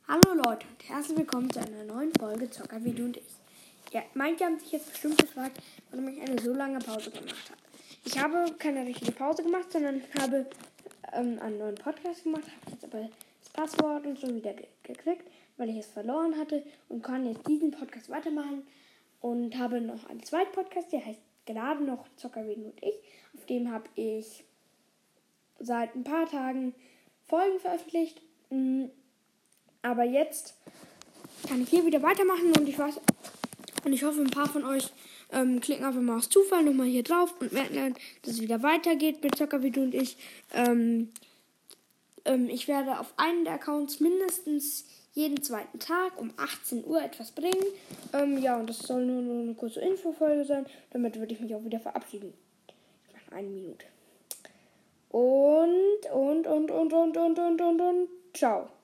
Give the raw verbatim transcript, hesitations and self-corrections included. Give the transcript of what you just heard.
Hallo Leute und herzlich willkommen zu einer neuen Folge Zockervideo und ich. Ja, manche haben sich jetzt bestimmt gefragt, warum ich eine so lange Pause gemacht habe. Ich habe keine richtige Pause gemacht, sondern habe ähm, einen neuen Podcast gemacht, habe jetzt aber das Passwort und so wieder ge- gekriegt, weil ich es verloren hatte und kann jetzt diesen Podcast weitermachen und habe noch einen zweiten Podcast, der heißt gerade noch Zockervideo und ich. Auf dem habe ich seit ein paar Tagen Folgen veröffentlicht. Aber jetzt kann ich hier wieder weitermachen und ich weiß und ich hoffe, ein paar von euch ähm, klicken einfach mal aus Zufall nochmal hier drauf und merken dann, dass es wieder weitergeht mit Zockervideo und ich. Ähm, ähm, ich werde auf einen der Accounts mindestens jeden zweiten Tag um achtzehn Uhr etwas bringen. Ähm, ja, und das soll nur, nur eine kurze Infofolge sein. Damit würde ich mich auch wieder verabschieden. Ich mache eine Minute. Und, und, und, und, und, und, und, und, und, ciao.